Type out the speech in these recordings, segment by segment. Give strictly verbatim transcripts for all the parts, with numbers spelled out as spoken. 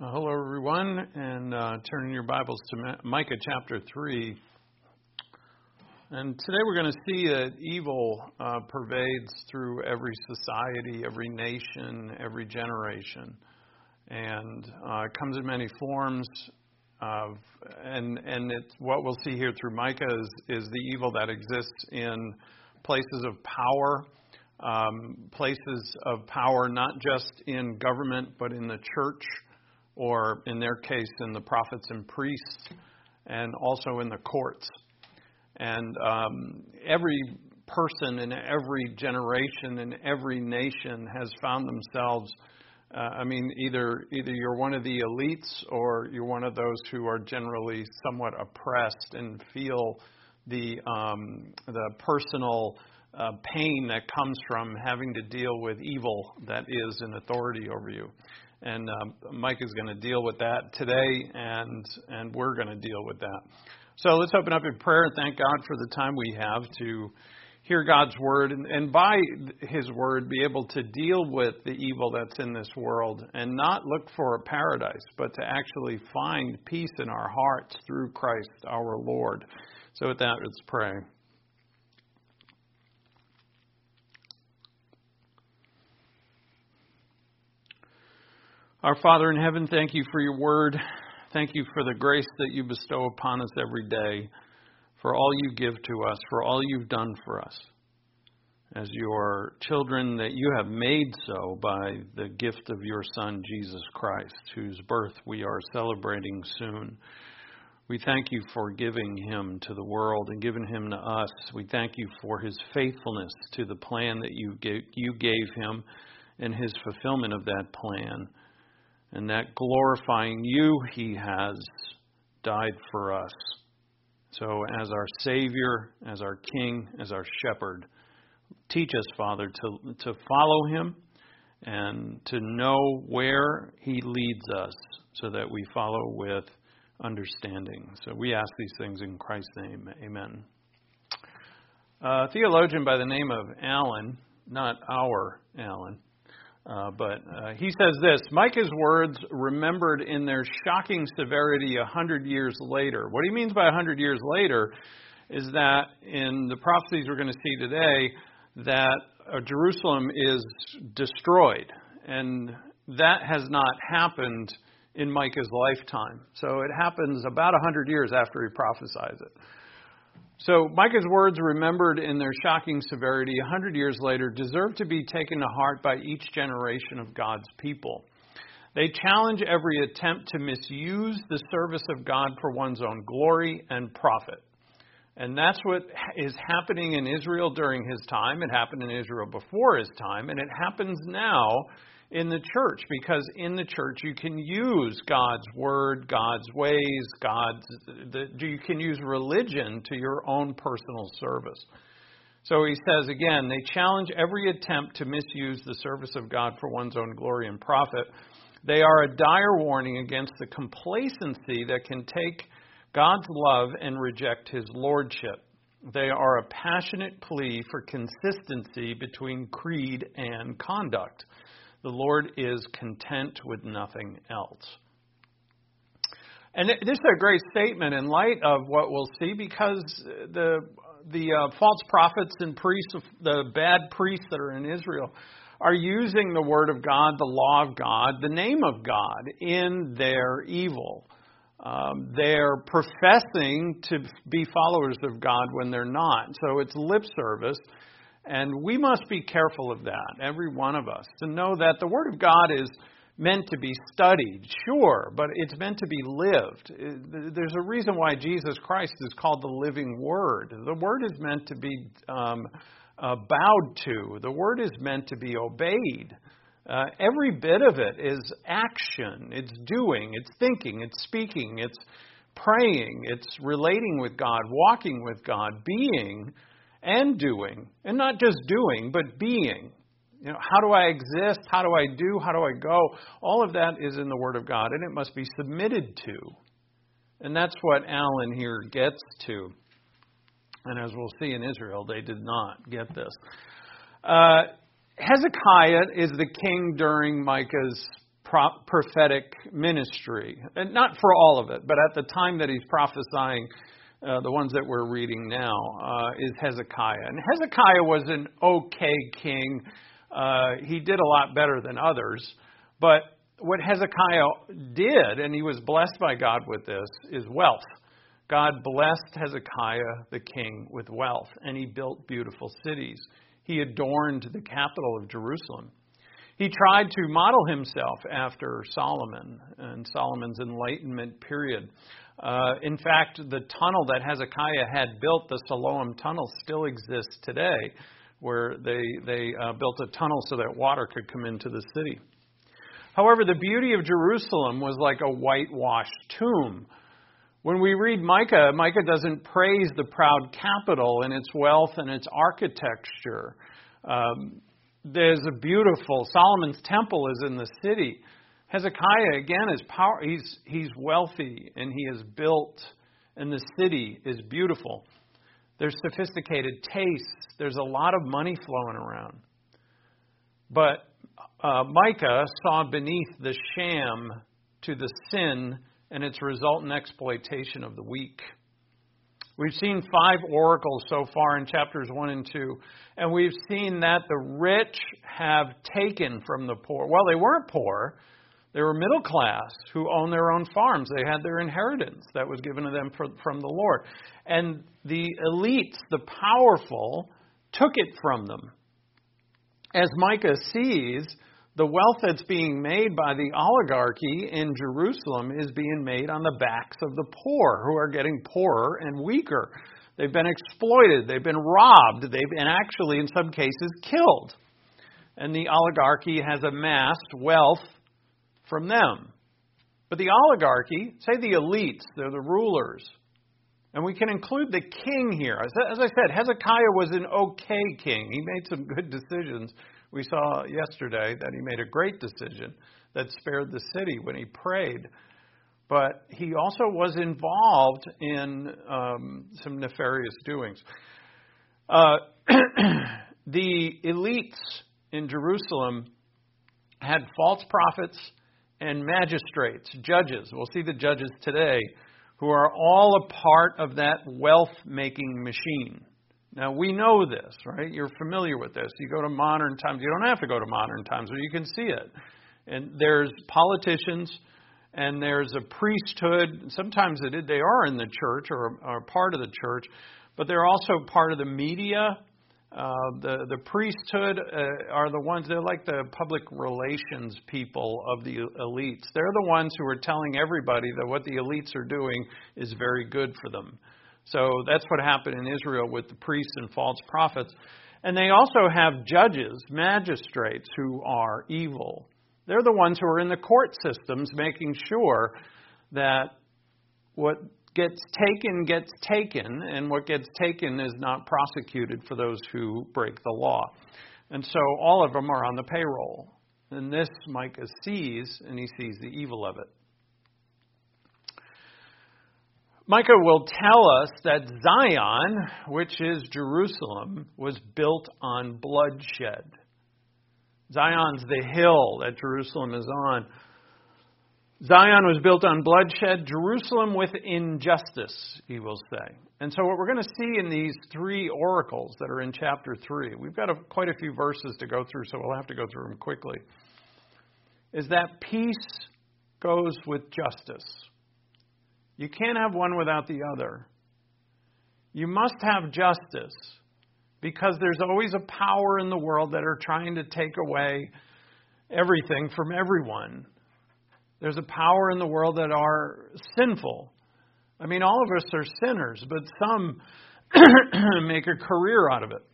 Uh, hello, everyone, and uh, turn in your Bibles to Micah chapter three. And today we're going to see that evil uh, pervades through every society, every nation, every generation, and uh, it comes in many forms. Of, and and it's, what we'll see here through Micah is, is the evil that exists in places of power, um, places of power not just in government but in the church, or in their case, in the prophets and priests, and also in the courts. And um, every person in every generation in every nation has found themselves, uh, I mean, either either you're one of the elites or you're one of those who are generally somewhat oppressed and feel the um, the personal uh, pain that comes from having to deal with evil that is in authority over you. And um, Mike is going to deal with that today, and and we're going to deal with that. So let's open up in prayer and thank God for the time we have to hear God's word, and, and by his word be able to deal with the evil that's in this world and not look for a paradise, but to actually find peace in our hearts through Christ our Lord. So with that, let's pray. Our Father in heaven, thank you for your word. Thank you for the grace that you bestow upon us every day, for all you give to us, for all you've done for us as your children that you have made so by the gift of your Son, Jesus Christ, whose birth we are celebrating soon. We thank you for giving him to the world and giving him to us. We thank you for his faithfulness to the plan that you gave, you gave him and his fulfillment of that plan. And that glorifying you, he has died for us. So as our Savior, as our King, as our Shepherd, teach us, Father, to, to follow him and to know where he leads us so that we follow with understanding. So we ask these things in Christ's name. Amen. A theologian by the name of Allen, not our Allen, Uh, but uh, he says this: Micah's words remembered in their shocking severity a hundred years later. What he means by a hundred years later is that in the prophecies we're going to see today, that uh, Jerusalem is destroyed. And that has not happened in Micah's lifetime. So it happens about a hundred years after he prophesies it. So Micah's words, remembered in their shocking severity a hundred years later, deserve to be taken to heart by each generation of God's people. They challenge every attempt to misuse the service of God for one's own glory and profit. And that's what is happening in Israel during his time. It happened in Israel before his time, and it happens now in the church, because in the church you can use God's word, God's ways, God's the, you can use religion to your own personal service. So he says again, they challenge every attempt to misuse the service of God for one's own glory and profit. They are a dire warning against the complacency that can take God's love and reject his lordship. They are a passionate plea for consistency between creed and conduct. The Lord is content with nothing else. And this is a great statement in light of what we'll see, because the the uh, false prophets and priests, the bad priests that are in Israel, are using the word of God, the law of God, the name of God in their evil. Um, they're professing to be followers of God when they're not. So it's lip service. And we must be careful of that, every one of us, to know that the Word of God is meant to be studied, sure, but it's meant to be lived. There's a reason why Jesus Christ is called the living Word. The Word is meant to be um, uh, bowed to. The Word is meant to be obeyed. Uh, every bit of it is action. It's doing, it's thinking, it's speaking, it's praying, it's relating with God, walking with God, being and doing, and not just doing, but being. You know, how do I exist? How do I do? How do I go? All of that is in the Word of God, and it must be submitted to. And that's what Allen here gets to. And as we'll see in Israel, they did not get this. Uh, Hezekiah is the king during Micah's pro- prophetic ministry. And not for all of it, but at the time that he's prophesying, uh, the ones that we're reading now, uh, is Hezekiah. And Hezekiah was an okay king. Uh, he did a lot better than others. But what Hezekiah did, and he was blessed by God with this, is wealth. God blessed Hezekiah, the king, with wealth, and he built beautiful cities. He adorned the capital of Jerusalem. He tried to model himself after Solomon and Solomon's enlightenment period. Uh, in fact, the tunnel that Hezekiah had built, the Siloam Tunnel, still exists today, where they, they uh, built a tunnel so that water could come into the city. However, the beauty of Jerusalem was like a whitewashed tomb. When we read Micah, Micah doesn't praise the proud capital and its wealth and its architecture. Um, there's a beautiful, Solomon's temple is in the city. Hezekiah, again, is power. He's, he's wealthy and he is built, and the city is beautiful. There's sophisticated tastes. There's a lot of money flowing around. But uh, Micah saw beneath the sham to the sin and its resultant exploitation of the weak. We've seen five oracles so far in chapters one and two, and we've seen that the rich have taken from the poor. Well, they weren't poor. They were middle class who owned their own farms. They had their inheritance that was given to them from the Lord. And the elites, the powerful, took it from them. As Micah sees, the wealth that's being made by the oligarchy in Jerusalem is being made on the backs of the poor, who are getting poorer and weaker. They've been exploited. They've been robbed. They've been actually, in some cases, killed. And the oligarchy has amassed wealth from them. But the oligarchy, say the elites, they're the rulers. And we can include the king here. As I said, Hezekiah was an okay king. He made some good decisions. We saw yesterday that he made a great decision that spared the city when he prayed. But he also was involved in um, some nefarious doings. Uh, the elites in Jerusalem had false prophets and magistrates, judges. We'll see the judges today, who are all a part of that wealth-making machine. Now, we know this, right? You're familiar with this. You go to modern times. You don't have to go to modern times, but you can see it. And there's politicians, and there's a priesthood. Sometimes it, they are in the church or are part of the church, but they're also part of the media. Uh, the, the priesthood uh, are the ones, they're like the public relations people of the elites. They're the ones who are telling everybody that what the elites are doing is very good for them. So that's what happened in Israel with the priests and false prophets. And they also have judges, magistrates who are evil. They're the ones who are in the court systems making sure that what gets taken gets taken, and what gets taken is not prosecuted for those who break the law. And so all of them are on the payroll. And this Micah sees, and he sees the evil of it. Micah will tell us that Zion, which is Jerusalem, was built on bloodshed. Zion's the hill that Jerusalem is on. Zion was built on bloodshed, Jerusalem with injustice, he will say. And so what we're going to see in these three oracles that are in chapter three, we've got a, quite a few verses to go through, so we'll have to go through them quickly, is that peace goes with justice. You can't have one without the other. You must have justice, because there's always a power in the world that are trying to take away everything from everyone. There's a power in the world that are sinful. I mean, all of us are sinners, but some make a career out of it.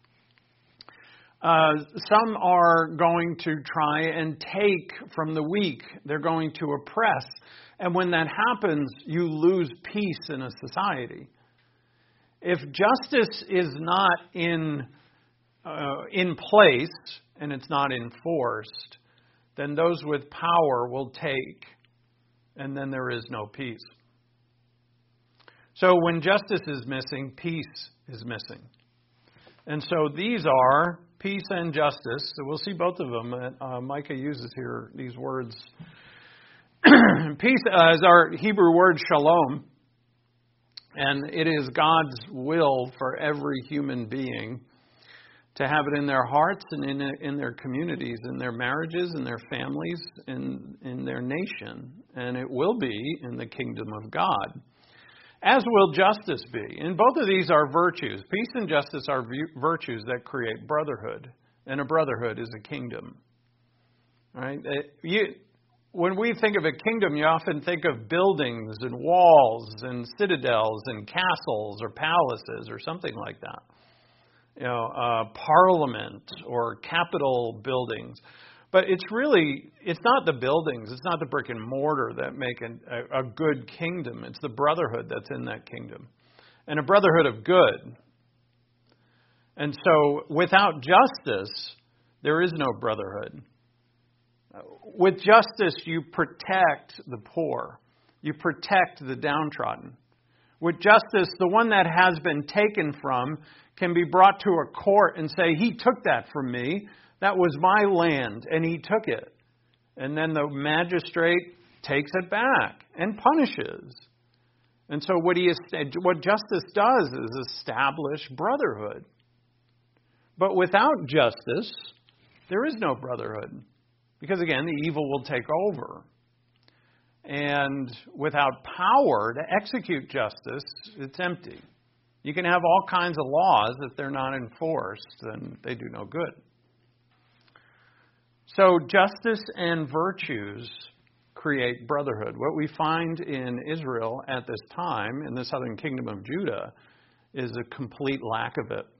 Uh, some are going to try and take from the weak. They're going to oppress. And when that happens, you lose peace in a society. If justice is not in uh, in place and it's not enforced, then those with power will take, and then there is no peace. So when justice is missing, peace is missing. And so these are peace and justice. So we'll see both of them. Uh, Micah uses here these words. Peace uh, is our Hebrew word shalom, and it is God's will for every human being to have it in their hearts and in in their communities, in their marriages, in their families, in in their nation, and it will be in the kingdom of God. As will justice be. And both of these are virtues. Peace and justice are virtues that create brotherhood, and a brotherhood is a kingdom. Right? You. When we think of a kingdom, you often think of buildings and walls and citadels and castles or palaces or something like that. You know, uh, parliament or capitol buildings. But it's really, it's not the buildings, it's not the brick and mortar that make a, a good kingdom. It's the brotherhood that's in that kingdom. And a brotherhood of good. And so without justice, there is no brotherhood. With justice, you protect the poor. You protect the downtrodden. With justice, the one that has been taken from can be brought to a court and say, he took that from me. That was my land, and he took it. And then the magistrate takes it back and punishes. And so what, he, what justice does is establish brotherhood. But without justice, there is no brotherhood. Because again, the evil will take over. And without power to execute justice, it's empty. You can have all kinds of laws. If they're not enforced, then they do no good. So justice and virtues create brotherhood. What we find in Israel at this time, in the southern kingdom of Judah, is a complete lack of it.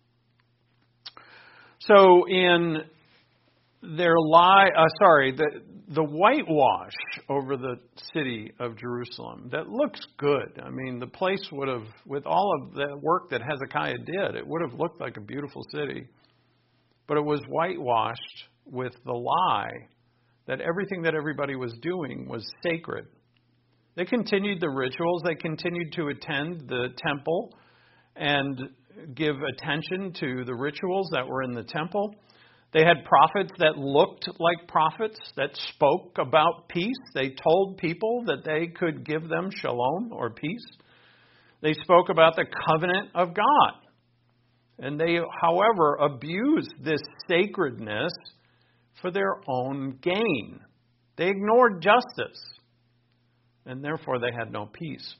So in their lie, uh, sorry, the the whitewash over the city of Jerusalem that looks good. I mean, the place would have, with all of the work that Hezekiah did, it would have looked like a beautiful city. But it was whitewashed with the lie that everything that everybody was doing was sacred. They continued the rituals. They continued to attend the temple and give attention to the rituals that were in the temple. They had prophets that looked like prophets, that spoke about peace. They told people that they could give them shalom or peace. They spoke about the covenant of God. And they, however, abused this sacredness for their own gain. They ignored justice. And therefore they had no peace.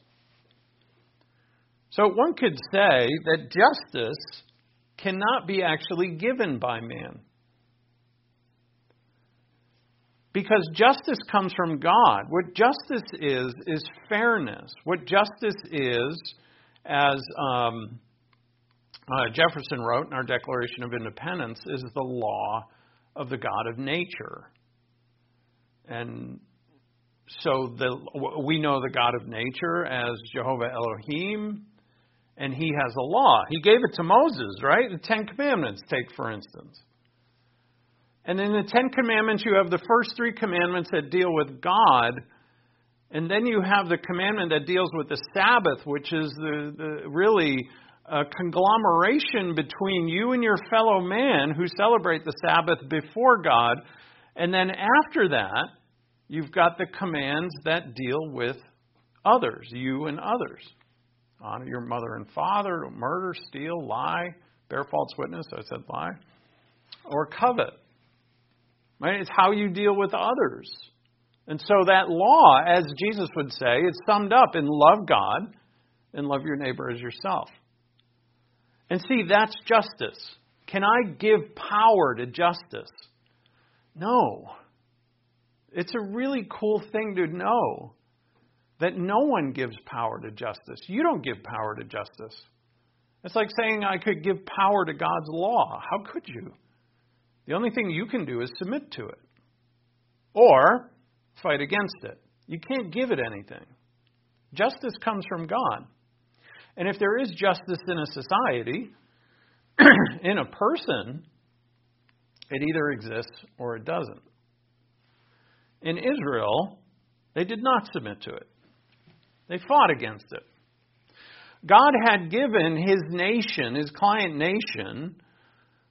So one could say that justice cannot be actually given by man. Because justice comes from God. What justice is, is fairness. What justice is, as um, uh, Jefferson wrote in our Declaration of Independence, is the law of the God of nature. And so the, we know the God of nature as Jehovah Elohim, and he has a law. He gave it to Moses, right? The Ten Commandments, take for instance. And in the Ten Commandments, you have the first three commandments that deal with God. And then you have the commandment that deals with the Sabbath, which is the, the really a conglomeration between you and your fellow man who celebrate the Sabbath before God. And then after that, you've got the commands that deal with others, you and others. Honor your mother and father, don't murder, steal, lie, bear false witness, I said lie, or covet. Right? It's how you deal with others. And so that law, as Jesus would say, is summed up in love God and love your neighbor as yourself. And see, that's justice. Can I give power to justice? No. It's a really cool thing to know that no one gives power to justice. You don't give power to justice. It's like saying I could give power to God's law. How could you? The only thing you can do is submit to it. Or fight against it. You can't give it anything. Justice comes from God. And if there is justice in a society, in a person, it either exists or it doesn't. In Israel, they did not submit to it. They fought against it. God had given his nation, his client nation,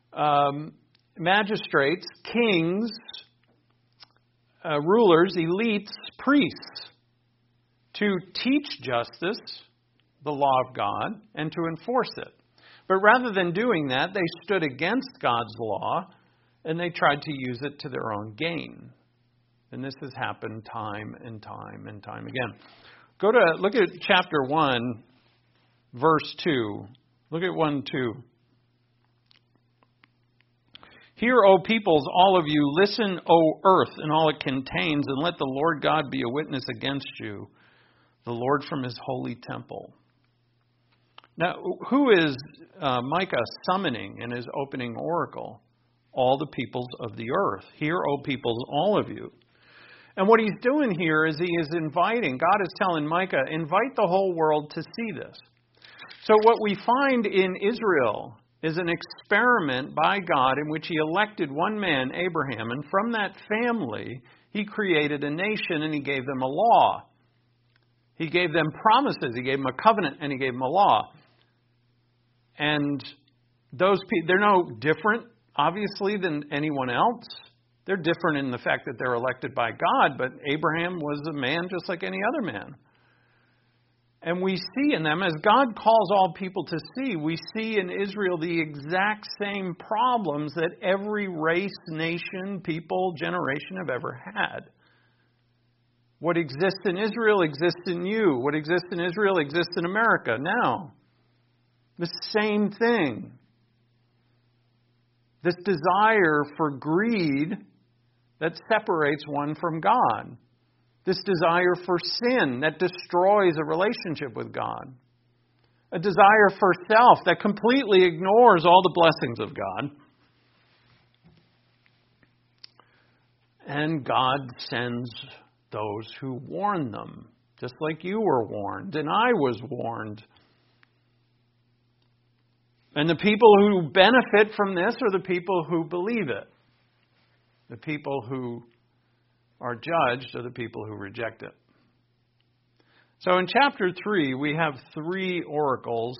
um, magistrates, kings, uh, rulers, elites, priests, to teach justice, the law of God, and to enforce it. But rather than doing that, they stood against God's law, and they tried to use it to their own gain. And this has happened time and time and time again. Go to, look at chapter one, verse two. Look at one, two. Hear, O peoples, all of you, listen, O earth, and all it contains, and let the Lord God be a witness against you, the Lord from his holy temple. Now, who is uh, Micah summoning in his opening oracle? All the peoples of the earth. Hear, O peoples, all of you. And what he's doing here is he is inviting, God is telling Micah, invite the whole world to see this. So what we find in Israel is an experiment by God in which he elected one man, Abraham, and from that family he created a nation and he gave them a law. He gave them promises, he gave them a covenant, and he gave them a law. And those people, they're no different, obviously, than anyone else. They're different in the fact that they're elected by God, but Abraham was a man just like any other man. And we see in them, as God calls all people to see, we see in Israel the exact same problems that every race, nation, people, generation have ever had. What exists in Israel exists in you. What exists in Israel exists in America now. The same thing. This desire for greed that separates one from God. This desire for sin that destroys a relationship with God. A desire for self that completely ignores all the blessings of God. And God sends those who warn them, just like you were warned and I was warned. And the people who benefit from this are the people who believe it. The people who are judged are the people who reject it. So in chapter three, we have three oracles.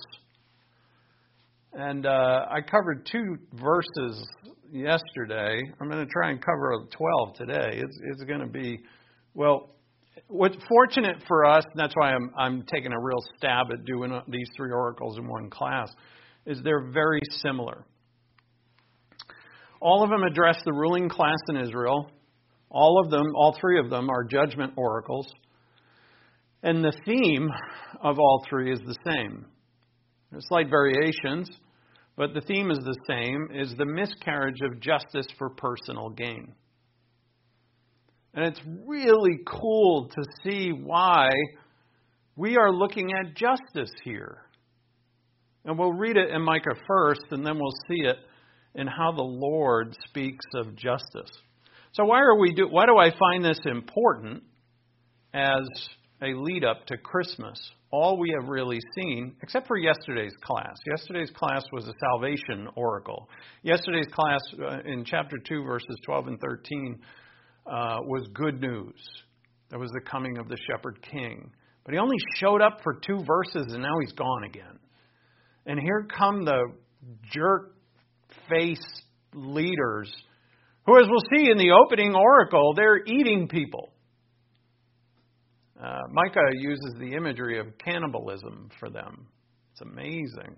And uh, I covered two verses yesterday. I'm going to try and cover twelve today. It's, it's going to be, well, what's fortunate for us, and that's why I'm, I'm taking a real stab at doing these three oracles in one class, is they're very similar. All of them address the ruling class in Israel. All of them, all three of them, are judgment oracles. And the theme of all three is the same. There's slight variations, but the theme is the same, is the miscarriage of justice for personal gain. And it's really cool to see why we are looking at justice here. And we'll read it in Micah first, and then we'll see it in how the Lord speaks of justice. So why are we do? Why do I find this important as a lead up to Christmas? All we have really seen, except for yesterday's class. Yesterday's class was a salvation oracle. Yesterday's class uh, in chapter two, verses twelve and thirteen, uh, was good news. That was the coming of the shepherd king. But he only showed up for two verses, and now he's gone again. And here come the jerk-face leaders who, as we'll see in the opening oracle, they're eating people. Uh, Micah uses the imagery of cannibalism for them. It's amazing.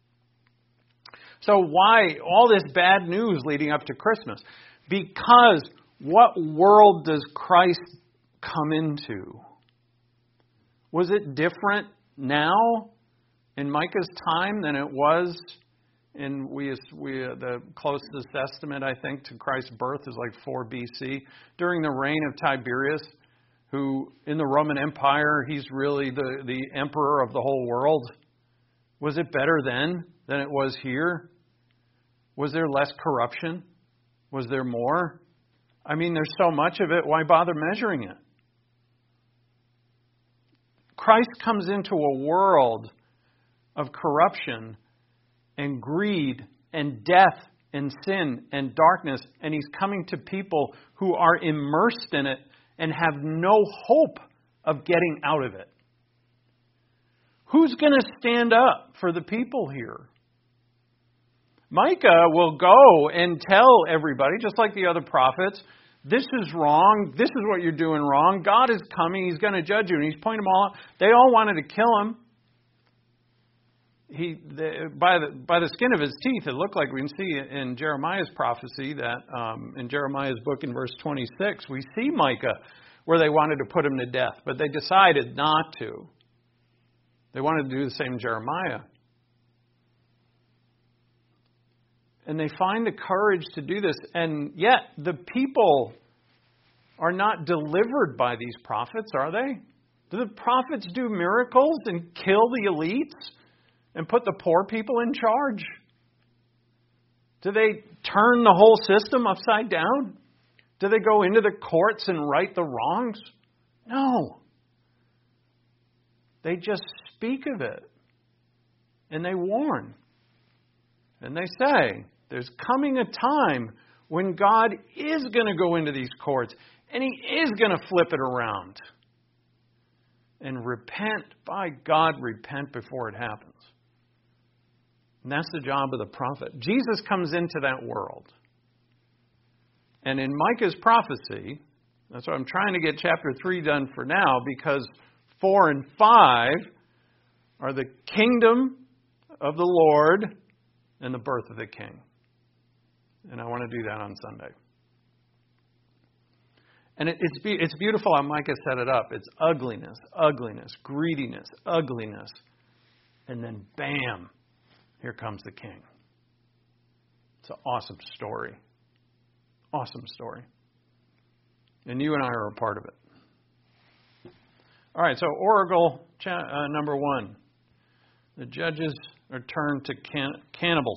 So why all this bad news leading up to Christmas? Because what world does Christ come into? Was it different now in Micah's time than it was in we we uh, the closest estimate, I think, to Christ's birth is like four B C, during the reign of Tiberius, who in the Roman Empire, he's really the, the emperor of the whole world. Was it better then than it was here? Was there less corruption? Was there more? I mean, there's so much of it, why bother measuring it? Christ comes into a world of corruption and greed and death and sin and darkness, and he's coming to people who are immersed in it and have no hope of getting out of it. Who's going to stand up for the people here? Micah will go and tell everybody, just like the other prophets, this is wrong. This is what you're doing wrong. God is coming. He's going to judge you. And he's pointing them all out. They all wanted to kill him. He, the, by the by the skin of his teeth, it looked like we can see in Jeremiah's prophecy that um, in Jeremiah's book in verse twenty-six, we see Micah where they wanted to put him to death, but they decided not to. They wanted to do the same Jeremiah. And they find the courage to do this, and yet the people are not delivered by these prophets, are they? Do the prophets do miracles and kill the elites and put the poor people in charge? Do they turn the whole system upside down? Do they go into the courts and right the wrongs? No. They just speak of it. And they warn. And they say, there's coming a time when God is going to go into these courts. And He is going to flip it around. And repent. By God, repent before it happens. And that's the job of the prophet. Jesus comes into that world. And in Micah's prophecy, that's why I'm trying to get chapter three done for now, because four and five are the kingdom of the Lord and the birth of the King. And I want to do that on Sunday. And it, it's it's beautiful how Micah set it up. It's ugliness, ugliness, greediness, ugliness. And then bam, here comes the King. It's an awesome story. Awesome story. And you and I are a part of it. All right, so oracle uh, number one. The judges are turned to can- cannibals.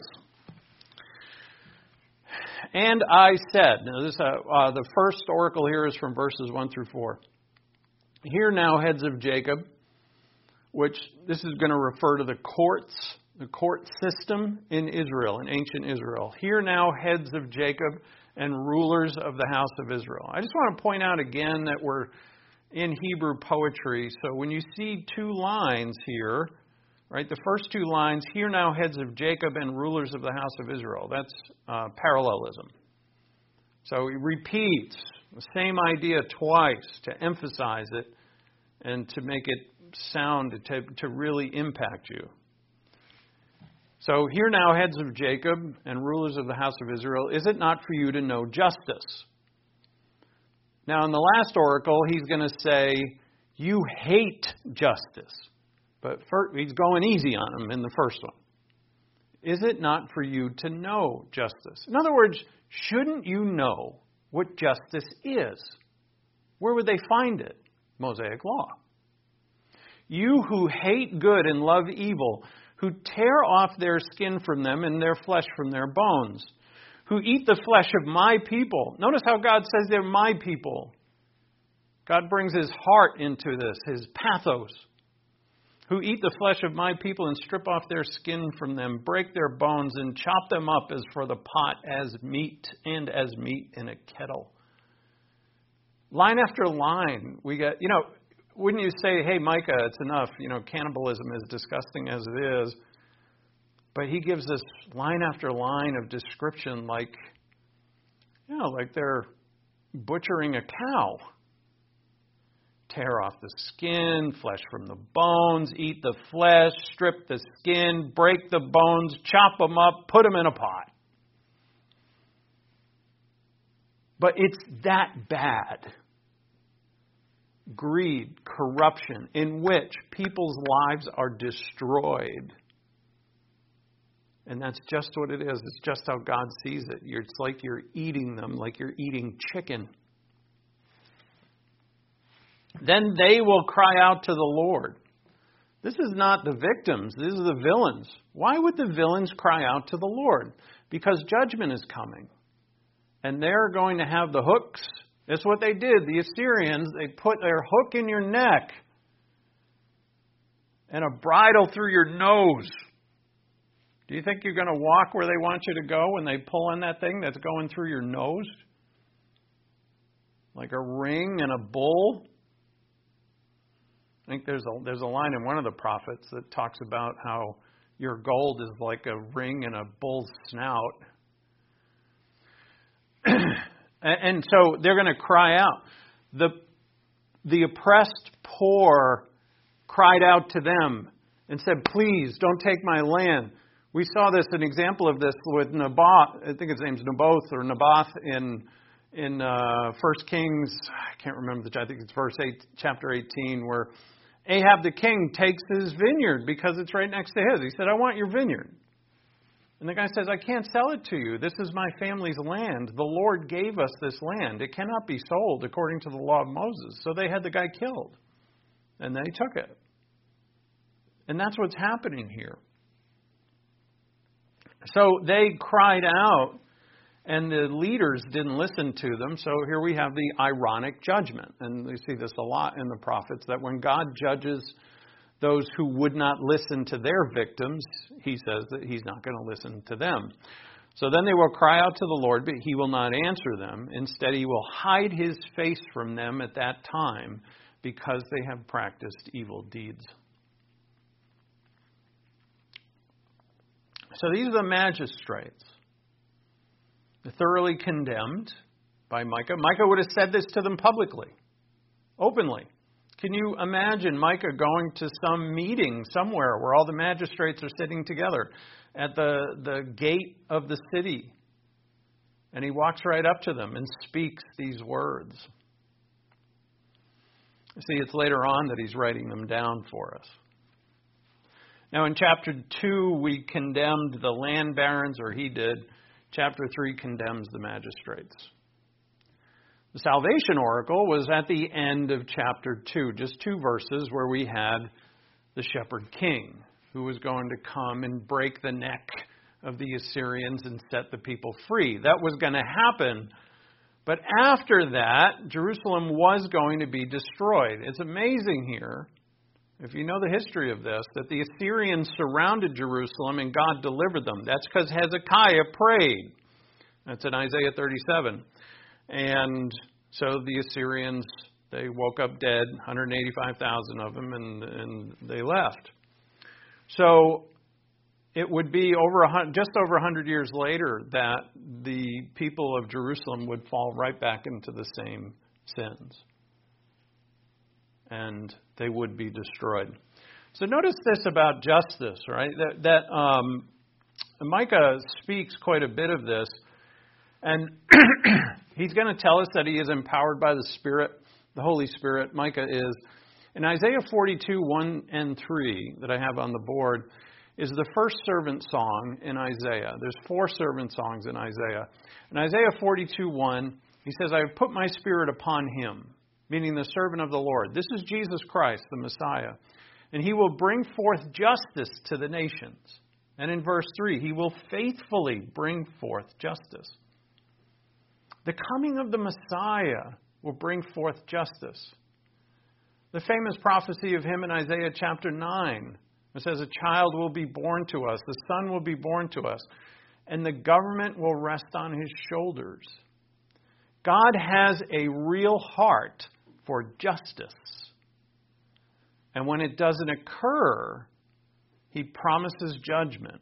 And I said, now this, uh, uh, the first oracle here is from verses one through four. Hear now, heads of Jacob, which this is going to refer to the courts, the court system in Israel, in ancient Israel. Hear now, heads of Jacob and rulers of the house of Israel. I just want to point out again that we're in Hebrew poetry. So when you see two lines here, right, the first two lines, hear now, heads of Jacob and rulers of the house of Israel. That's uh, parallelism. So he repeats the same idea twice to emphasize it and to make it sound, to, to really impact you. So, hear now, heads of Jacob and rulers of the house of Israel, is it not for you to know justice? Now, in the last oracle, he's going to say, you hate justice. But first, he's going easy on them in the first one. Is it not for you to know justice? In other words, shouldn't you know what justice is? Where would they find it? Mosaic law. You who hate good and love evil, who tear off their skin from them and their flesh from their bones, who eat the flesh of my people. Notice how God says they're my people. God brings His heart into this, His pathos. Who eat the flesh of my people and strip off their skin from them, break their bones and chop them up as for the pot, as meat and as meat in a kettle. Line after line, we get, you know, wouldn't you say, hey, Micah, it's enough. You know, cannibalism is disgusting as it is. But he gives us line after line of description like, you know, like they're butchering a cow. Tear off the skin, flesh from the bones, eat the flesh, strip the skin, break the bones, chop them up, put them in a pot. But it's that bad. Greed, corruption, in which people's lives are destroyed. And that's just what it is. It's just how God sees it. It's like you're eating them, like you're eating chicken. Then they will cry out to the Lord. This is not the victims. These are the villains. Why would the villains cry out to the Lord? Because judgment is coming. And they're going to have the hooks. That's what they did. The Assyrians, they put their hook in your neck and a bridle through your nose. Do you think you're going to walk where they want you to go when they pull on that thing that's going through your nose? Like a ring and a bull? I think there's a, there's a line in one of the prophets that talks about how Your gold is like a ring in a bull's snout. And so they're going to cry out. The, the oppressed poor cried out to them and said, please don't take my land. We saw this, an example of this with Naboth. I think his name's Naboth or Naboth in in uh, First Kings. I can't remember the. I think it's verse eight, chapter eighteen, where Ahab the king takes his vineyard because it's right next to his. He said, "I want your vineyard." And the guy says, "I can't sell it to you. This is my family's land. The Lord gave us this land. It cannot be sold according to the law of Moses." So they had the guy killed, and they took it. And that's what's happening here. So they cried out, and the leaders didn't listen to them. So here we have the ironic judgment. And we see this a lot in the prophets, that when God judges those who would not listen to their victims, he says that he's not going to listen to them. So then they will cry out to the Lord, but he will not answer them. Instead, he will hide his face from them at that time because they have practiced evil deeds. So these are the magistrates, thoroughly condemned by Micah. Micah would have said this to them publicly, openly. Can you imagine Micah going to some meeting somewhere where all the magistrates are sitting together at the, the gate of the city, and he walks right up to them and speaks these words? See, it's later on that he's writing them down for us. Now, in chapter two, we condemned the land barons, or he did. Chapter three condemns the magistrates. The salvation oracle was at the end of chapter two, just two verses where we had the shepherd king who was going to come and break the neck of the Assyrians and set the people free. That was going to happen. But after that, Jerusalem was going to be destroyed. It's amazing here, if you know the history of this, that the Assyrians surrounded Jerusalem and God delivered them. That's because Hezekiah prayed. That's in Isaiah thirty-seven. And so the Assyrians, they woke up dead, one hundred eighty-five thousand of them, and, and they left. So it would be over a, just over one hundred years later that the people of Jerusalem would fall right back into the same sins. And they would be destroyed. So notice this about justice, right? That, that um, Micah speaks quite a bit of this. And he's going to tell us that he is empowered by the Spirit, the Holy Spirit. Micah is. In Isaiah forty-two, one and three that I have on the board is the first servant song in Isaiah. There's four servant songs in Isaiah. In Isaiah forty-two, one, he says, "I have put my Spirit upon him," meaning the servant of the Lord. This is Jesus Christ, the Messiah. "And he will bring forth justice to the nations." And in verse three, he will faithfully bring forth justice. The coming of the Messiah will bring forth justice. The famous prophecy of him in Isaiah chapter nine, it says, "A child will be born to us, the son will be born to us, and the government will rest on his shoulders." God has a real heart for justice. And when it doesn't occur, he promises judgment.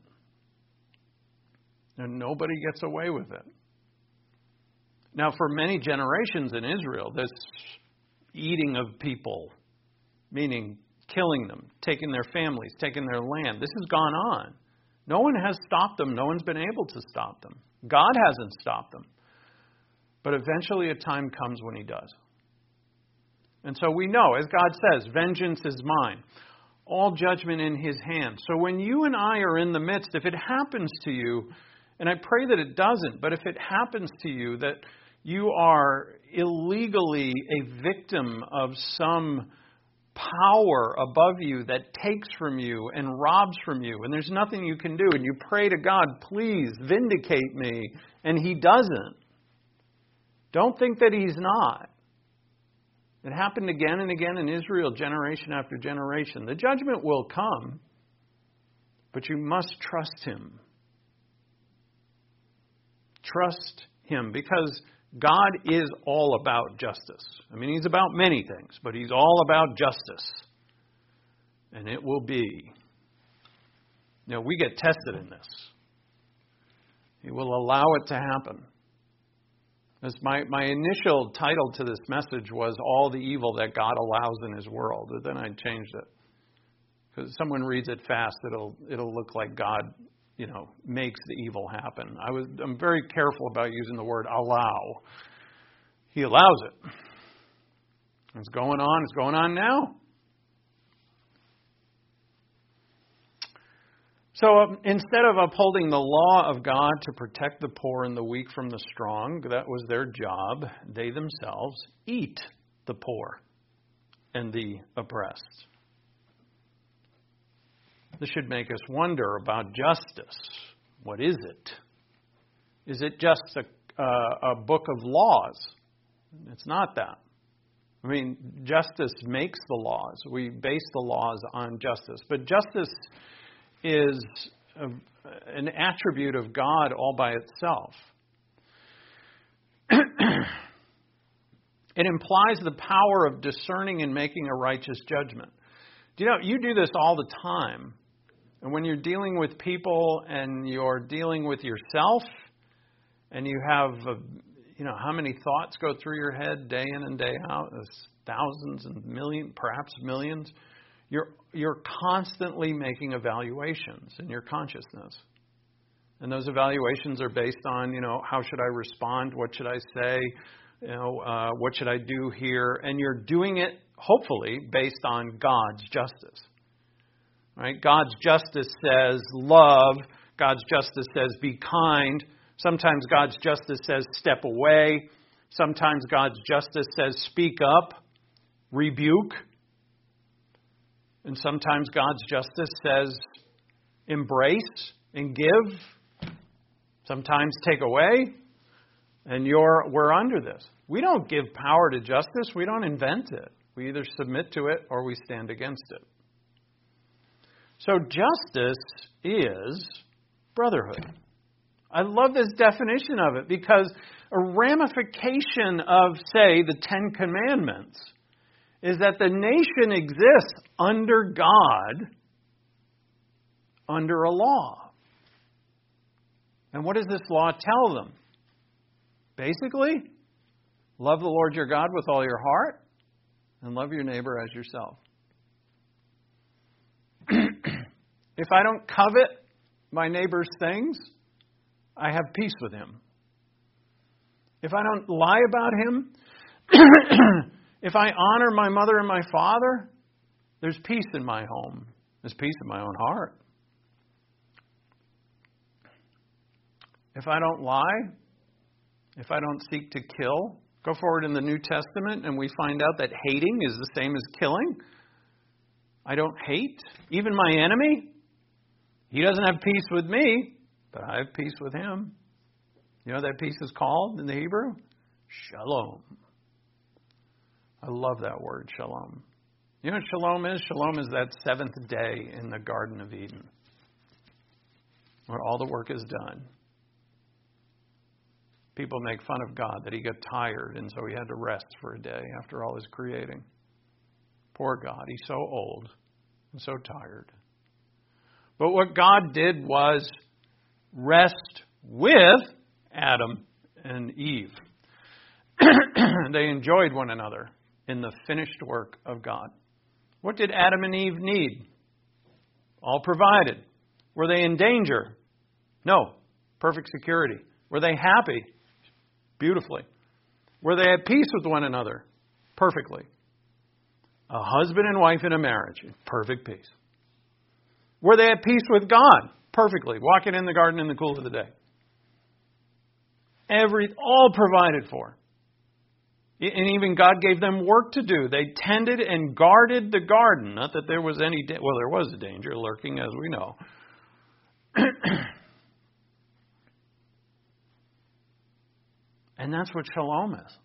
And nobody gets away with it. Now, for many generations in Israel, this eating of people, meaning killing them, taking their families, taking their land, this has gone on. No one has stopped them. No one's been able to stop them. God hasn't stopped them. But eventually a time comes when he does. And so we know, as God says, vengeance is mine. All judgment in his hand. So when you and I are in the midst, if it happens to you, and I pray that it doesn't, but if it happens to you that you are illegally a victim of some power above you that takes from you and robs from you, and there's nothing you can do, and you pray to God, please vindicate me, and he doesn't, don't think that he's not. It happened again and again in Israel, generation after generation. The judgment will come, but you must trust him. Trust him, because God is all about justice. I mean, he's about many things, but he's all about justice. And it will be. You know, we get tested in this. He will allow it to happen. As my, my initial title to this message was All the Evil That God Allows in His World. But then I changed it. Because if someone reads it fast, it'll it'll look like God, you know, makes the evil happen. I was I'm very careful about using the word allow. He allows it. It's going on. It's going on now. So um, instead of upholding the law of God to protect the poor and the weak from the strong, that was their job, they themselves eat the poor and the oppressed. This should make us wonder about justice. What is it? Is it just a, uh, a book of laws? It's not that. I mean, justice makes the laws. We base the laws on justice. But justice is a, an attribute of God all by itself. It implies the power of discerning and making a righteous judgment. Do you know, you do this all the time. And when you're dealing with people and you're dealing with yourself and you have, a, you know, how many thoughts go through your head day in and day out? There's thousands and millions, perhaps millions. You're you're constantly making evaluations in your consciousness. And those evaluations are based on, you know, how should I respond? What should I say? You know, uh, what should I do here? And you're doing it, hopefully, based on God's justice. Right? God's justice says love. God's justice says be kind. Sometimes God's justice says step away. Sometimes God's justice says speak up, rebuke. And sometimes God's justice says embrace and give. Sometimes take away. And you're we're under this. We don't give power to justice. We don't invent it. We either submit to it or we stand against it. So justice is brotherhood. I love this definition of it because a ramification of, say, the Ten Commandments is that the nation exists under God, under a law. And what does this law tell them? Basically, love the Lord your God with all your heart and love your neighbor as yourself. If I don't covet my neighbor's things, I have peace with him. If I don't lie about him, if I honor my mother and my father, there's peace in my home. There's peace in my own heart. If I don't lie, if I don't seek to kill, go forward in the New Testament and we find out that hating is the same as killing. I don't hate even my enemy. He doesn't have peace with me, but I have peace with him. You know what that peace is called in the Hebrew? Shalom. I love that word, shalom. You know what shalom is? Shalom is that seventh day in the Garden of Eden, where all the work is done. People make fun of God that he got tired and so he had to rest for a day after all his creating. Poor God, he's so old and so tired. But what God did was rest with Adam and Eve. They enjoyed one another in the finished work of God. What did Adam and Eve need? All provided. Were they in danger? No. Perfect security. Were they happy? Beautifully. Were they at peace with one another? Perfectly. A husband and wife in a marriage. Perfect peace. Were they at peace with God? Perfectly. Walking in the garden in the cool of the day. Every, all provided for. And even God gave them work to do. They tended and guarded the garden. Not that there was any, da- well, there was a danger lurking, as we know. And that's what shalom is.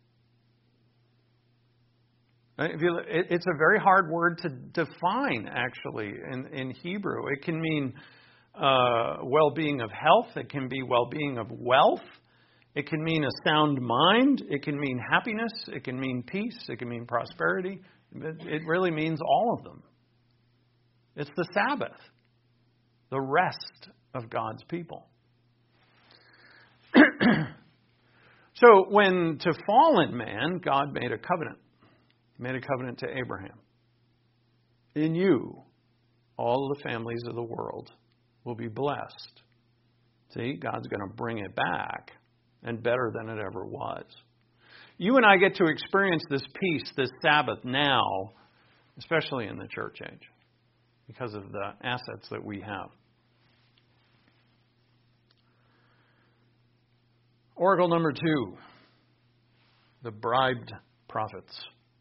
If you, it, it's a very hard word to define, actually, in, in Hebrew. It can mean uh, well-being of health. It can be well-being of wealth. It can mean a sound mind. It can mean happiness. It can mean peace. It can mean prosperity. It, it really means all of them. It's the Sabbath. the rest of God's people. So when to fallen man, God made a covenant. He made a covenant to Abraham. In you, all the families of the world will be blessed. See, God's going to bring it back, and better than it ever was. You and I get to experience this peace, this Sabbath now, especially in the church age, because of the assets that we have. Oracle number two, the bribed prophets.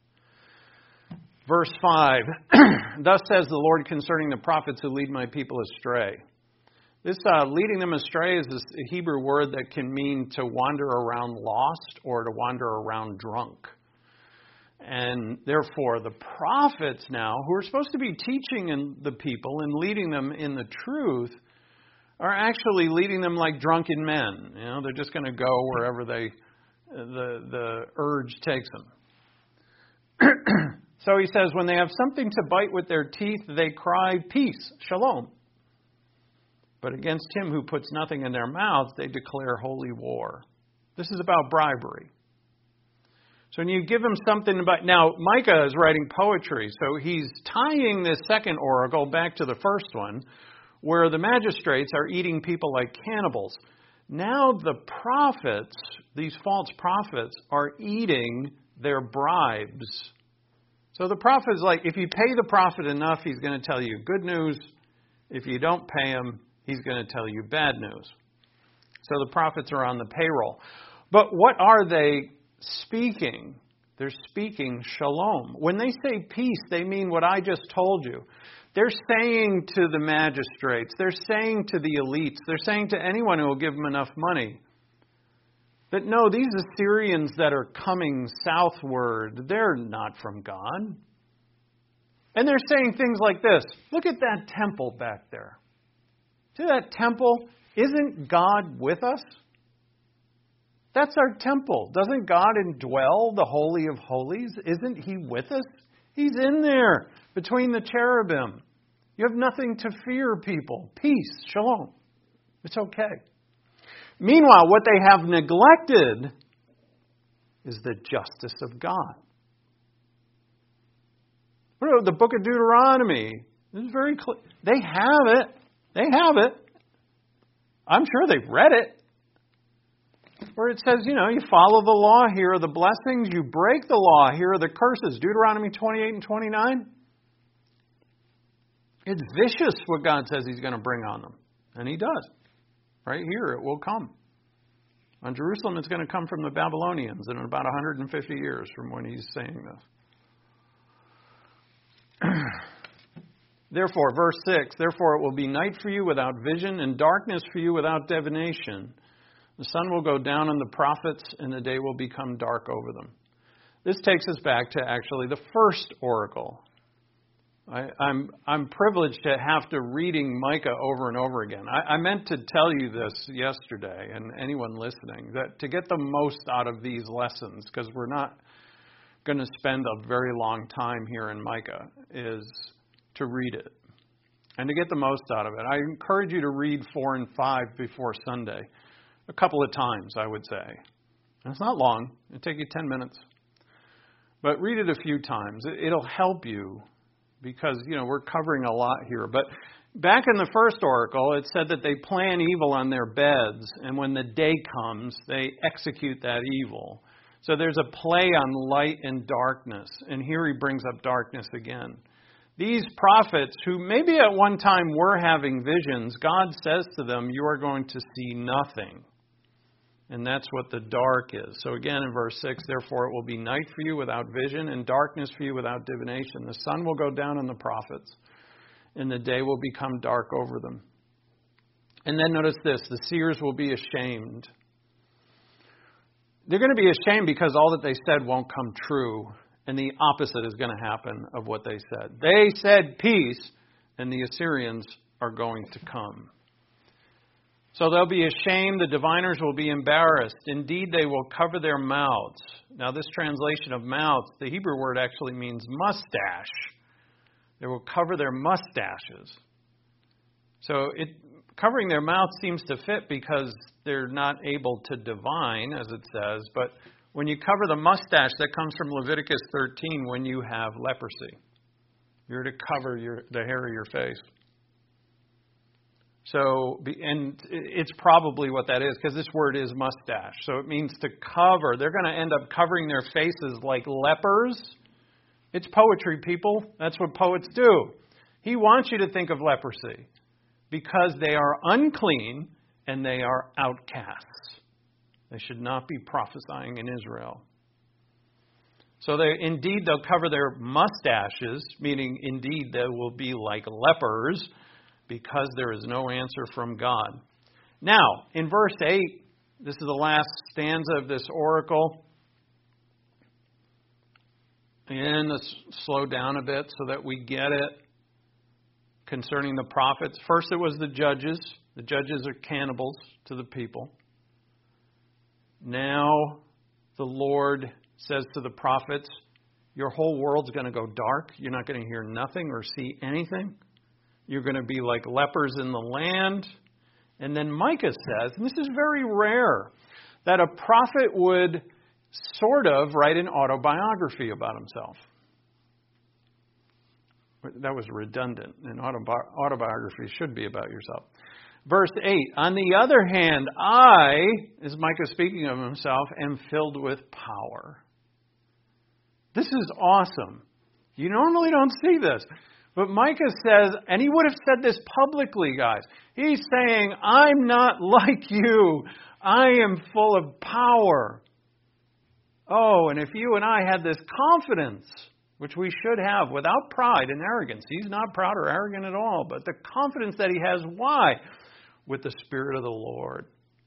Verse five, thus says the Lord concerning the prophets who lead my people astray. This uh, leading them astray is a Hebrew word that can mean to wander around lost or to wander around drunk. And therefore, the prophets now, who are supposed to be teaching in the people and leading them in the truth, are actually leading them like drunken men. You know, they're just going to go wherever they the the urge takes them. So he says, when they have something to bite with their teeth, they cry, peace, shalom. But against him who puts nothing in their mouths, they declare holy war. This is about bribery. So when you give him something about... Now, Micah is writing poetry, so he's tying this second oracle back to the first one, where the magistrates are eating people like cannibals. Now the prophets, these false prophets, are eating their bribes. So the prophet is like, if you pay the prophet enough, he's going to tell you good news. If you don't pay him, he's going to tell you bad news. So the prophets are on the payroll. But what are they speaking? They're speaking shalom. When they say peace, they mean what I just told you. They're saying to the magistrates, they're saying to the elites, they're saying to anyone who will give them enough money, that no, these Assyrians that are coming southward, they're not from God. And they're saying things like this. Look at that temple back there. See that temple? Isn't God with us? That's our temple. Doesn't God indwell the Holy of Holies? Isn't He with us? He's in there between the cherubim. You have nothing to fear, people. Peace, shalom. It's okay. Meanwhile, what they have neglected is the justice of God. The book of Deuteronomy is very clear. They have it. They have it. I'm sure they've read it. Where it says, you know, you follow the law, here are the blessings. You break the law, here are the curses. Deuteronomy twenty-eight and twenty-nine. It's vicious what God says He's going to bring on them. And He does. Right here, it will come. On Jerusalem, it's going to come from the Babylonians in about one hundred fifty years from when He's saying this. Therefore, verse six, therefore it will be night for you without vision and darkness for you without divination. The sun will go down on the prophets and the day will become dark over them. This takes us back to actually the first oracle. I, I'm I'm privileged to have to reading Micah over and over again. I, I meant to tell you this yesterday, and anyone listening, that to get the most out of these lessons, because we're not going to spend a very long time here in Micah, is to read it. And to get the most out of it, I encourage you to read four and five before Sunday. A couple of times, I would say. And it's not long. It'll take you ten minutes. But read it a few times. It'll help you because, you know, we're covering a lot here. But back in the first oracle, it said that they plan evil on their beds. And when the day comes, they execute that evil. So there's a play on light and darkness. And here he brings up darkness again. These prophets, who maybe at one time were having visions, God says to them, you are going to see nothing. And that's what the dark is. So again, in verse six, therefore it will be night for you without vision and darkness for you without divination. The sun will go down on the prophets, and the day will become dark over them. And then notice this, the seers will be ashamed. They're going to be ashamed because all that they said won't come true. And the opposite is going to happen of what they said. They said peace, and the Assyrians are going to come. So they'll be ashamed. The diviners will be embarrassed. Indeed, they will cover their mouths. Now, this translation of mouths, the Hebrew word actually means mustache. They will cover their mustaches. So it covering their mouth seems to fit because they're not able to divine, as it says. But when you cover the mustache, that comes from Leviticus thirteen when you have leprosy. You're to cover your, the hair of your face. So, and it's probably what that is, because this word is mustache. So it means to cover. They're going to end up covering their faces like lepers. It's poetry, people. That's what poets do. He wants you to think of leprosy because they are unclean and they are outcasts. They should not be prophesying in Israel. So they, indeed, they'll cover their mustaches, meaning indeed they will be like lepers, because there is no answer from God. Now, in verse eight, this is the last stanza of this oracle. And let's slow down a bit so that we get it concerning the prophets. First it was the judges. The judges are cannibals to the people. Now the Lord says to the prophets, your whole world's going to go dark. You're not going to hear nothing or see anything. You're going to be like lepers in the land. And then Micah says, and this is very rare, that a prophet would sort of write an autobiography about himself. That was redundant. An autobi- autobiography should be about yourself. Verse eight, on the other hand, I, is Micah speaking of himself, am filled with power. This is awesome. You normally don't see this. But Micah says, and he would have said this publicly, guys. He's saying, I'm not like you. I am full of power. Oh, and if you and I had this confidence, which we should have without pride and arrogance. He's not proud or arrogant at all, but the confidence that he has, why? With the Spirit of the Lord.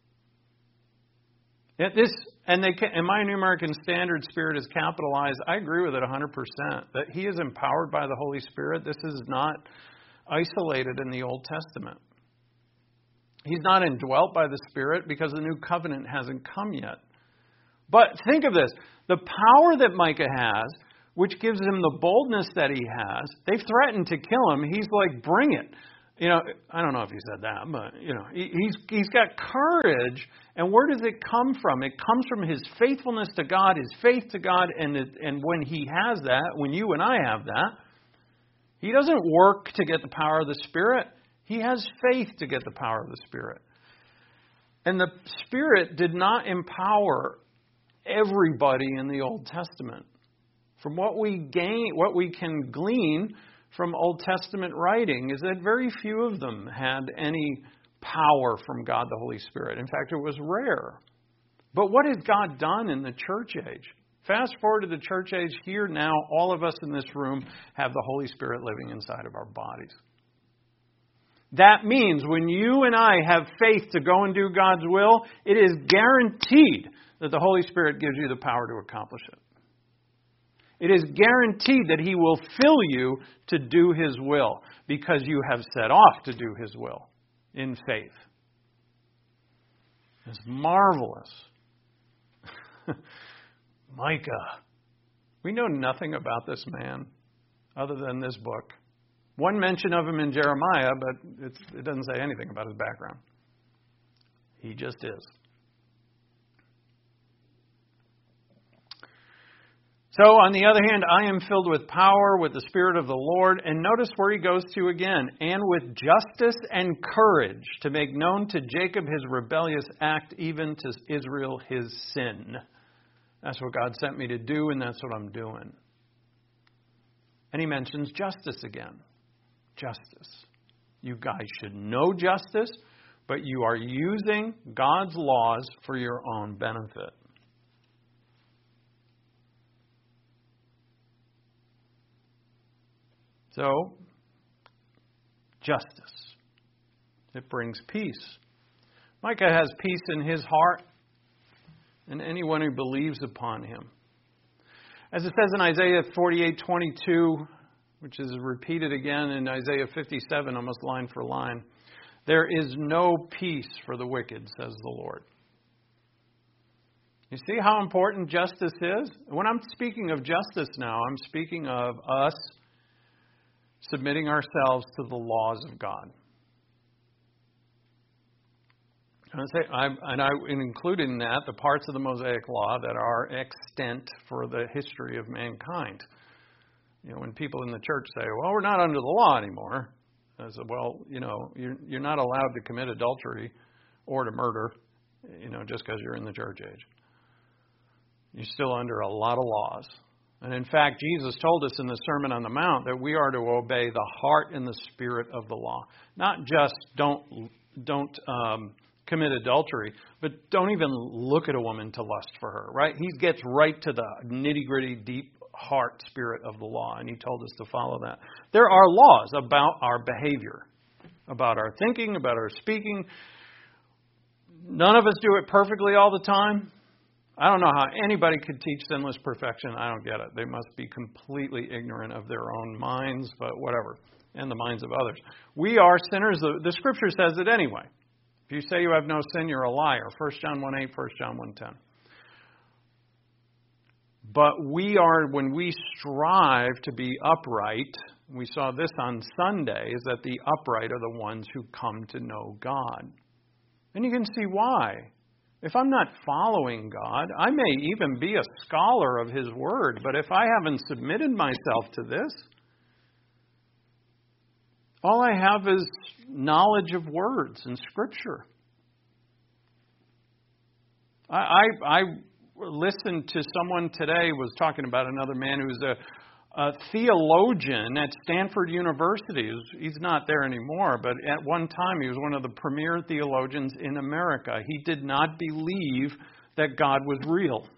And this, and they can, and my New American Standard Spirit is capitalized. I agree with it one hundred percent. That he is empowered by the Holy Spirit. This is not isolated in the Old Testament. He's not indwelt by the Spirit because the new covenant hasn't come yet. But think of this. The power that Micah has, which gives him the boldness that he has, they've threatened to kill him. He's like, bring it. You know, I don't know if he said that, but, you know, he, he's he's got courage. And where does it come from? It comes from his faithfulness to God, his faith to God. And, it, and when he has that, when you and I have that, he doesn't work to get the power of the Spirit. He has faith to get the power of the Spirit. And the Spirit did not empower everybody in the Old Testament. From what we gain, what we can glean from Old Testament writing is that very few of them had any power from God the Holy Spirit. In fact, it was rare. But what has God done in the church age? Fast forward to the church age here now, all of us in this room have the Holy Spirit living inside of our bodies. That means when you and I have faith to go and do God's will, it is guaranteed that the Holy Spirit gives you the power to accomplish it. It is guaranteed that He will fill you to do His will because you have set off to do His will in faith. It's marvelous. Micah. We know nothing about this man other than this book. One mention of him in Jeremiah, but it's, it doesn't say anything about his background. He just is. So, on the other hand, I am filled with power, with the Spirit of the Lord. And notice where he goes to again. And with justice and courage to make known to Jacob his rebellious act, even to Israel his sin. That's what God sent me to do, and that's what I'm doing. And he mentions justice again. Justice. You guys should know justice, but you are using God's laws for your own benefit. So, justice. It brings peace. Micah has peace in his heart and anyone who believes upon him. As it says in Isaiah forty-eight twenty-two, which is repeated again in Isaiah fifty-seven, almost line for line, there is no peace for the wicked, says the Lord. You see how important justice is? When I'm speaking of justice now, I'm speaking of us submitting ourselves to the laws of God. And I say, I, and I include in that the parts of the Mosaic Law that are extant for the history of mankind. You know, when people in the church say, well, we're not under the law anymore, I said, well, you know, you're, you're not allowed to commit adultery or to murder, you know, just because you're in the church age. You're still under a lot of laws. And in fact, Jesus told us in the Sermon on the Mount that we are to obey the heart and the spirit of the law. Not just don't don't um, commit adultery, but don't even look at a woman to lust for her, right? He gets right to the nitty-gritty, deep heart spirit of the law, and he told us to follow that. There are laws about our behavior, about our thinking, about our speaking. None of us do it perfectly all the time. I don't know how anybody could teach sinless perfection. I don't get it. They must be completely ignorant of their own minds, but whatever, and the minds of others. We are sinners. The, the Scripture says it anyway. If you say you have no sin, you're a liar. First John one eight, First John one ten. But we are, when we strive to be upright, we saw this on Sunday, is that the upright are the ones who come to know God. And you can see why. If I'm not following God, I may even be a scholar of His Word, but if I haven't submitted myself to this, all I have is knowledge of words and Scripture. I, I, I listened to someone today was talking about another man who's a A theologian at Stanford University. He's not there anymore, but at one time he was one of the premier theologians in America. He did not believe that God was real.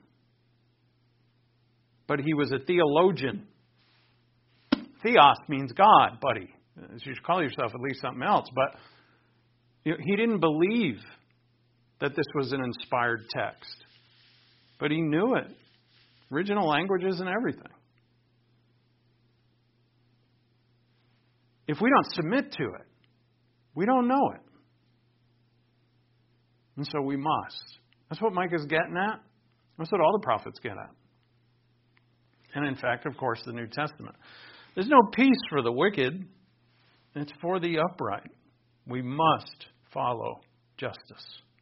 But he was a theologian. Theos means God, buddy. You should call yourself at least something else. But he didn't believe that this was an inspired text. But he knew it. Original languages and everything. If we don't submit to it, we don't know it. And so we must. That's what Micah's getting at. That's what all the prophets get at. And in fact, of course, the New Testament. There's no peace for the wicked. It's for the upright. We must follow justice.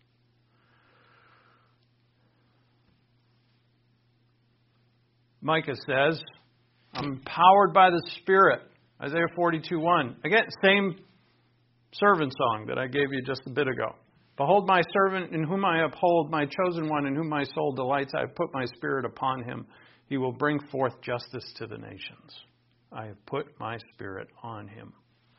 Micah says, I'm empowered by the Spirit. Isaiah forty-two one. Again, same servant song that I gave you just a bit ago. Behold my servant in whom I uphold, my chosen one in whom my soul delights. I have put my Spirit upon him. He will bring forth justice to the nations. I have put my Spirit on him.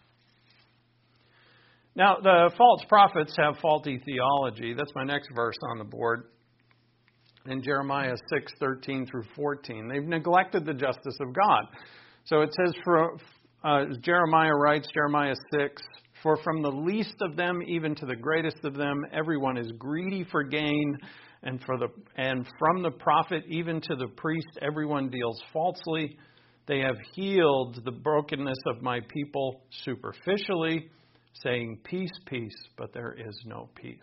Now, the false prophets have faulty theology. That's my next verse on the board. In Jeremiah six thirteen through fourteen. They've neglected the justice of God. So it says, for uh, Jeremiah writes, Jeremiah six, for from the least of them even to the greatest of them, everyone is greedy for gain, and for the and from the prophet even to the priest, everyone deals falsely. They have healed the brokenness of my people superficially, saying peace, peace, but there is no peace.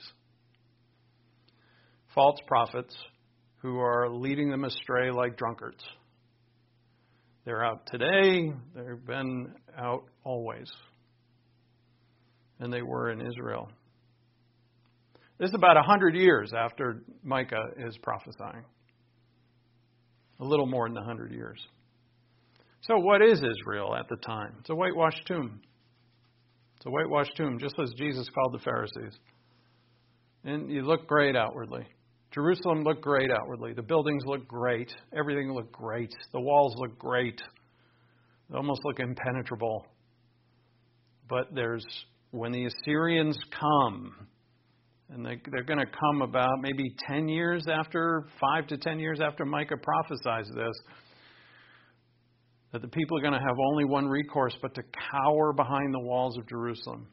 False prophets who are leading them astray like drunkards. They're out today. They've been out always. And they were in Israel. This is about one hundred years after Micah is prophesying. A little more than one hundred years. So what is Israel at the time? It's a whitewashed tomb. It's a whitewashed tomb, just as Jesus called the Pharisees. And you look great outwardly. Jerusalem looked great outwardly. The buildings look great. Everything looked great. The walls look great. They almost look impenetrable. But there's, when the Assyrians come, and they, they're going to come about maybe ten years after, five to ten years after Micah prophesies this, that the people are going to have only one recourse, but to cower behind the walls of Jerusalem.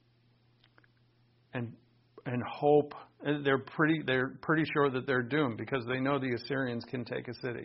And and hope. They're pretty they're pretty sure that they're doomed because they know the Assyrians can take a city.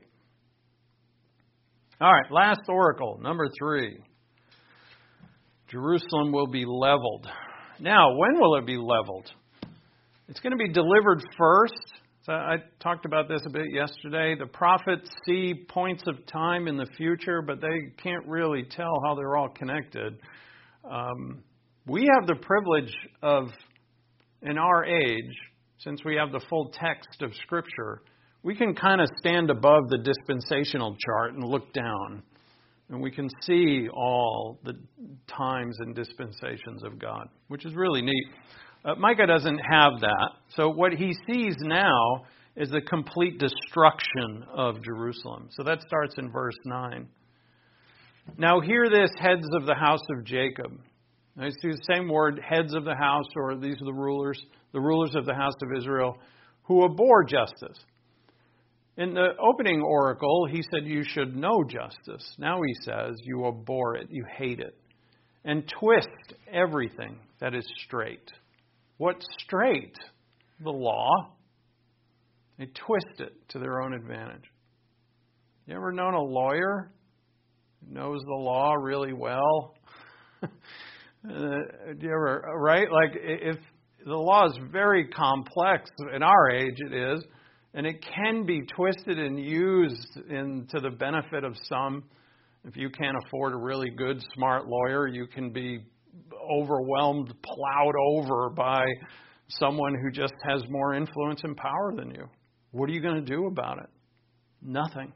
All right, last oracle, number three. Jerusalem will be leveled. Now, when will it be leveled? It's going to be delivered first. So I talked about this a bit yesterday. The prophets see points of time in the future, but they can't really tell how they're all connected. Um, we have the privilege of in our age, since we have the full text of Scripture, we can kind of stand above the dispensational chart and look down. And we can see all the times and dispensations of God, which is really neat. Uh, Micah doesn't have that. So what he sees now is the complete destruction of Jerusalem. So that starts in verse nine. Now hear this, heads of the house of Jacob. Now you see the same word, heads of the house, or these are the rulers, the rulers of the house of Israel, who abhor justice. In the opening oracle, he said you should know justice. Now he says you abhor it, you hate it, and twist everything that is straight. What's straight? The law. They twist it to their own advantage. You ever known a lawyer who knows the law really well? uh, do you ever, right? Like if the law is very complex, in our age it is, and it can be twisted and used in, to the benefit of some. If you can't afford a really good, smart lawyer, you can be overwhelmed, plowed over by someone who just has more influence and power than you. What are you going to do about it? Nothing.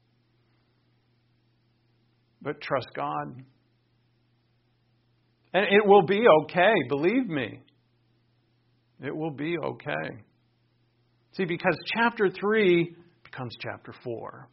But trust God. And it will be okay, believe me. It will be okay. See, because chapter three becomes chapter four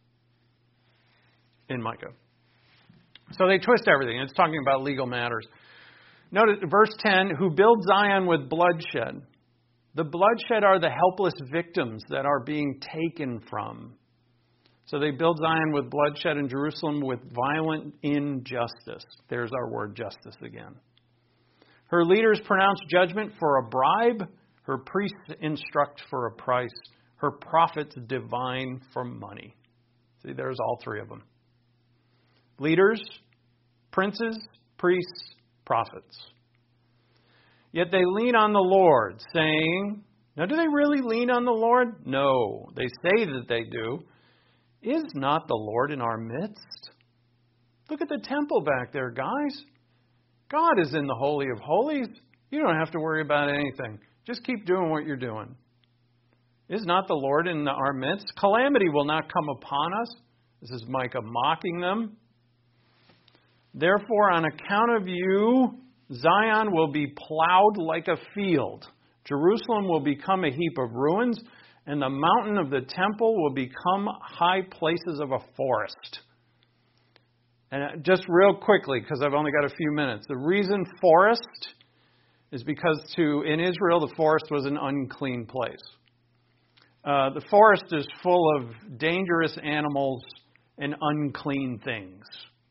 in Micah. So they twist everything. It's talking about legal matters. Notice verse ten, who build Zion with bloodshed. The bloodshed are the helpless victims that are being taken from. So they build Zion with bloodshed and Jerusalem with violent injustice. There's our word justice again. Her leaders pronounce judgment for a bribe. Her priests instruct for a price. Her prophets divine for money. See, there's all three of them. Leaders, princes, priests, prophets. Yet they lean on the Lord, saying, now do they really lean on the Lord? No, they say that they do. Is not the Lord in our midst? Look at the temple back there, guys. God is in the Holy of Holies. You don't have to worry about anything. Just keep doing what you're doing. Is not the Lord in our midst? Calamity will not come upon us. This is Micah mocking them. Therefore, on account of you, Zion will be plowed like a field. Jerusalem will become a heap of ruins, and the mountain of the temple will become high places of a forest. And just real quickly, because I've only got a few minutes, the reason forest is because to in Israel, the forest was an unclean place. Uh, the forest is full of dangerous animals and unclean things.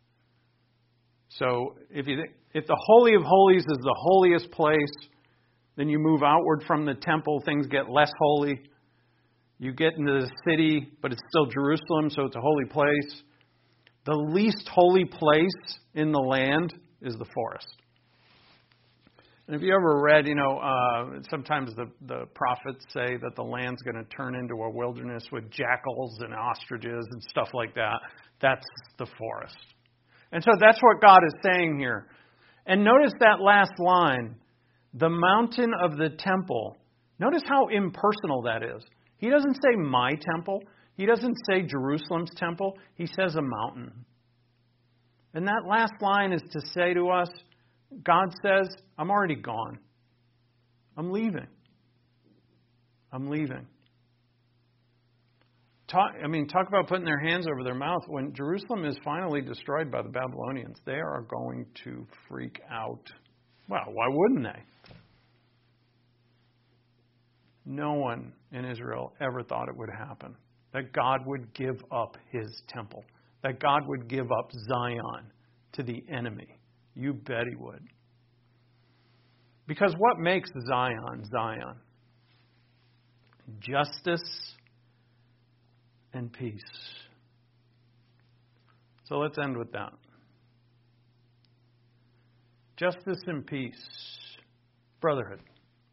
So if you think, if the Holy of Holies is the holiest place, then you move outward from the temple, things get less holy. You get into the city, but it's still Jerusalem, so it's a holy place. The least holy place in the land is the forest. And if you ever read, you know, uh, sometimes the, the prophets say that the land's going to turn into a wilderness with jackals and ostriches and stuff like that. That's the forest. And so that's what God is saying here. And notice that last line, the mountain of the temple. Notice how impersonal that is. He doesn't say my temple. He doesn't say Jerusalem's temple. He says a mountain. And that last line is to say to us, God says, I'm already gone. I'm leaving. I'm leaving. Talk, I mean, talk about putting their hands over their mouth. When Jerusalem is finally destroyed by the Babylonians, they are going to freak out. Well, why wouldn't they? No one in Israel ever thought it would happen. That God would give up his temple. That God would give up Zion to the enemy. You bet he would. Because what makes Zion Zion? Justice and peace. So let's end with that. Justice and peace. Brotherhood.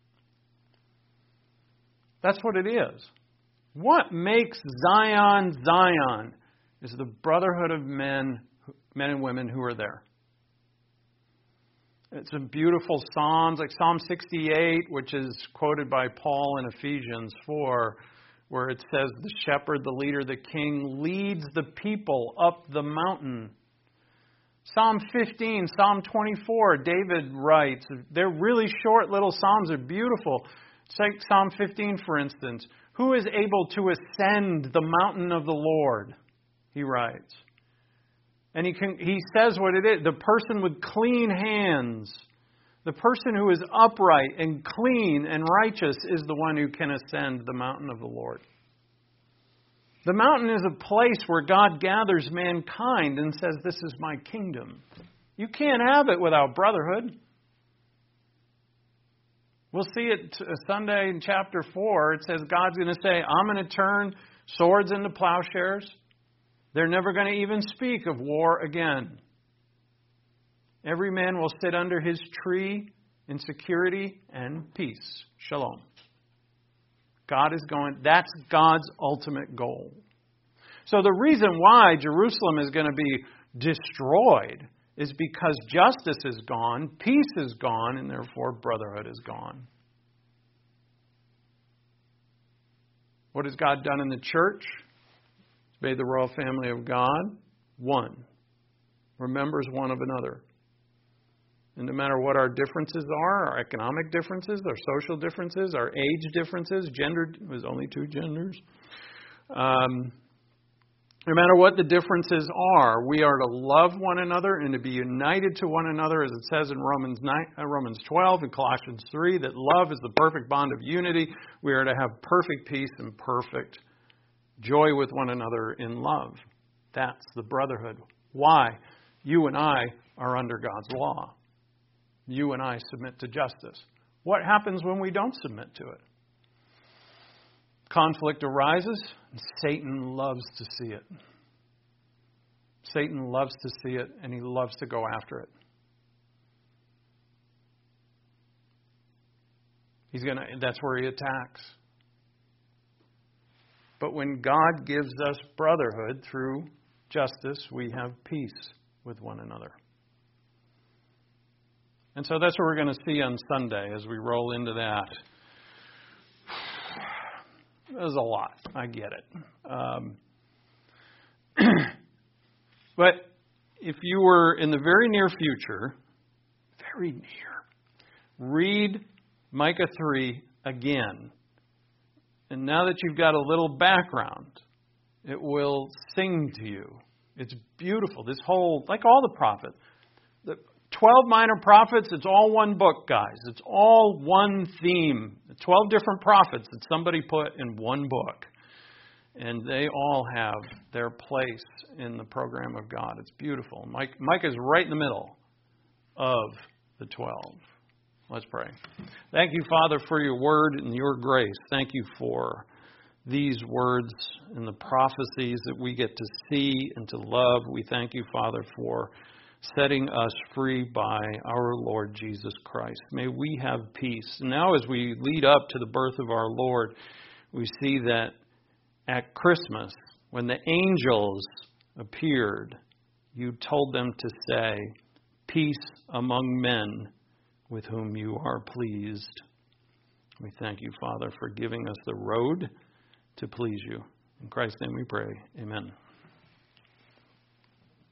That's what it is. What makes Zion Zion is the brotherhood of men, men and women who are there. It's some beautiful Psalms, like Psalm sixty-eight, which is quoted by Paul in Ephesians four, where it says, the shepherd, the leader, the king leads the people up the mountain. Psalm fifteen, Psalm twenty-four, David writes, they're really short little Psalms, they're beautiful. Take Psalm fifteen, for instance. Who is able to ascend the mountain of the Lord? He writes. And he can, he says what it is. The person with clean hands, the person who is upright and clean and righteous is the one who can ascend the mountain of the Lord. The mountain is a place where God gathers mankind and says, this is my kingdom. You can't have it without brotherhood. We'll see it Sunday in chapter four. It says God's going to say, I'm going to turn swords into plowshares. They're never going to even speak of war again. Every man will sit under his tree in security and peace. Shalom. God is going, that's God's ultimate goal. So the reason why Jerusalem is going to be destroyed is because justice is gone, peace is gone, and therefore brotherhood is gone. What has God done in the church? He's made the royal family of God one. Remembers one of another. And no matter what our differences are, our economic differences, our social differences, our age differences, gender, there's only two genders. Um, no matter what the differences are, we are to love one another and to be united to one another, as it says in Romans nine, uh, Romans twelve and Colossians three, that love is the perfect bond of unity. We are to have perfect peace and perfect joy with one another in love. That's the brotherhood. Why? You and I are under God's law. You and I submit to justice. What happens when we don't submit to it? Conflict arises, and Satan loves to see it. Satan loves to see it, and he loves to go after it. He's gonna. That's where he attacks. But when God gives us brotherhood through justice, we have peace with one another. And so that's what we're going to see on Sunday as we roll into that. There's a lot. I get it. Um, but if you were in the very near future, very near, read Micah three again. And now that you've got a little background, it will sing to you. It's beautiful. This whole, like all the prophets, the twelve minor prophets, it's all one book, guys. It's all one theme. twelve different prophets that somebody put in one book. And they all have their place in the program of God. It's beautiful. Mike, Micah's right in the middle of the twelve. Let's pray. Thank you, Father, for your word and your grace. Thank you for these words and the prophecies that we get to see and to love. We thank you, Father, for setting us free by our Lord Jesus Christ. May we have peace. And now as we lead up to the birth of our Lord, we see that at Christmas, when the angels appeared, you told them to say, peace among men with whom you are pleased. We thank you, Father, for giving us the road to please you. In Christ's name we pray. Amen.